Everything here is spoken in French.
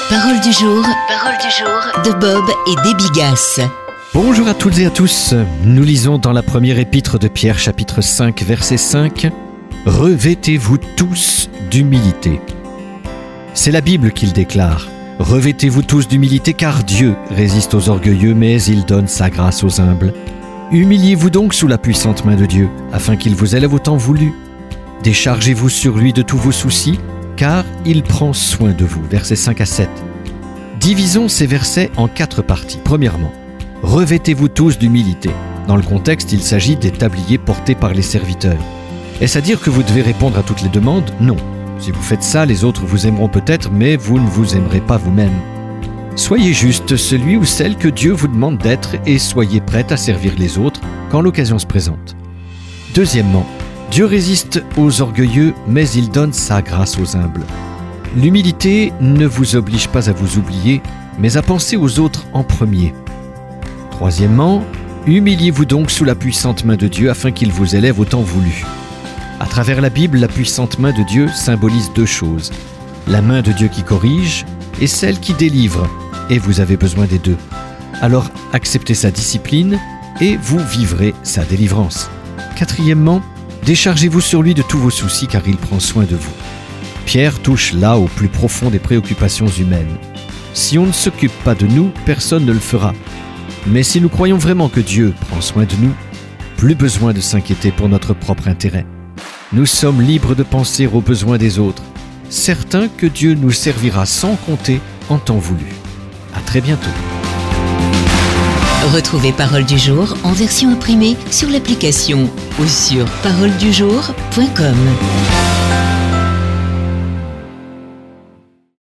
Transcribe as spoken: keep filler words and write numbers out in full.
Parole du jour, parole du jour de Bob et Debbie Gass. Bonjour à toutes et à tous. Nous lisons dans la première épître de Pierre, chapitre cinq, verset cinq. Revêtez-vous tous d'humilité. C'est la Bible qui le déclare. Revêtez-vous tous d'humilité, car Dieu résiste aux orgueilleux, mais il donne sa grâce aux humbles. Humiliez-vous donc sous la puissante main de Dieu, afin qu'il vous élève au temps voulu. Déchargez-vous sur lui de tous vos soucis, car il prend soin de vous. Versets cinq à sept. Divisons ces versets en quatre parties. Premièrement, revêtez-vous tous d'humilité. Dans le contexte, il s'agit des tabliers portés par les serviteurs. Est-ce à dire que vous devez répondre à toutes les demandes ? Non. Si vous faites ça, les autres vous aimeront peut-être, mais vous ne vous aimerez pas vous-même. Soyez juste celui ou celle que Dieu vous demande d'être et soyez prête à servir les autres quand l'occasion se présente. Deuxièmement, Dieu résiste aux orgueilleux, mais il donne sa grâce aux humbles. L'humilité ne vous oblige pas à vous oublier, mais à penser aux autres en premier. Troisièmement, humiliez-vous donc sous la puissante main de Dieu afin qu'il vous élève au temps voulu. À travers la Bible, la puissante main de Dieu symbolise deux choses. La main de Dieu qui corrige et celle qui délivre, et vous avez besoin des deux. Alors acceptez sa discipline et vous vivrez sa délivrance. Quatrièmement, déchargez-vous sur lui de tous vos soucis car il prend soin de vous. Pierre touche là au plus profond des préoccupations humaines. Si on ne s'occupe pas de nous, personne ne le fera. Mais si nous croyons vraiment que Dieu prend soin de nous, plus besoin de s'inquiéter pour notre propre intérêt. Nous sommes libres de penser aux besoins des autres, certains que Dieu nous servira sans compter en temps voulu. À très bientôt. Retrouvez Parole du jour en version imprimée sur l'application ou sur parole du jour point com.